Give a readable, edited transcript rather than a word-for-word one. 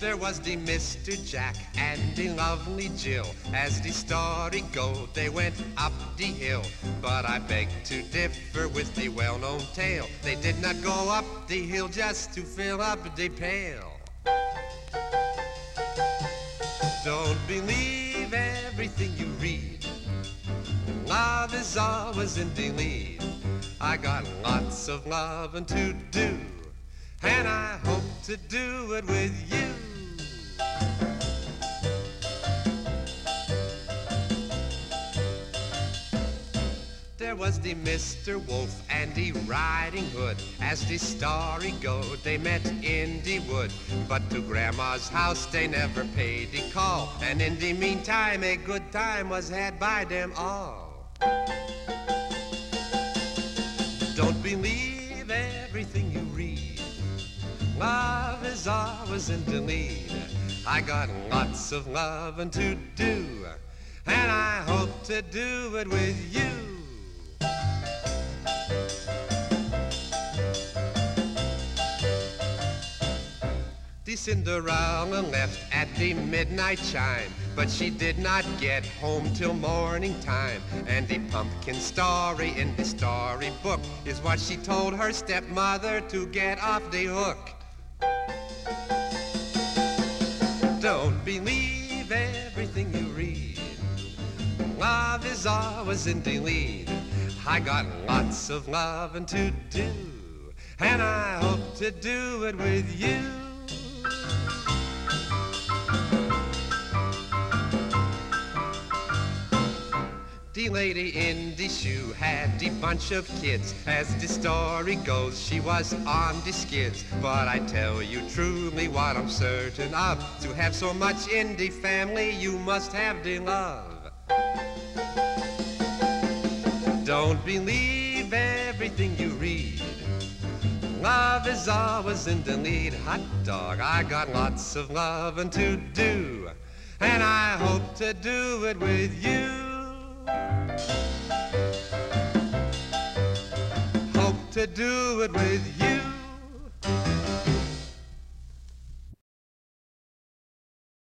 There was the Mr. Jack and the lovely Jill. As the story goes, they went up the hill. But I beg to differ with the well-known tale. They did not go up the hill just to fill up the pail. Don't believe everything you read. Love is always in the lead. I got lots of loving to do, and I hope to do it with you. There was the Mr. Wolf and the Riding Hood. As the story goes, they met in the wood. But to Grandma's house they never paid the call. And in the meantime a good time was had by them all. Don't believe everything you read. Love is always in the lead. I got lots of loving to do, and I hope to do it with you. The Cinderella left at the midnight chime, but she did not get home till morning time. And the pumpkin story in the storybook is what she told her stepmother to get off the hook. Don't believe everything you read. Love is always in the lead. I got lots of loving to do, and I hope to do it with you. The lady in the shoe had the bunch of kids. As the story goes, she was on the skids. But I tell you truly what I'm certain of, to have so much in the family, you must have the love. Don't believe everything you read. Love is always in the lead. Hot dog, I got lots of loving to do, and I hope to do it with you. Hope to do it with you.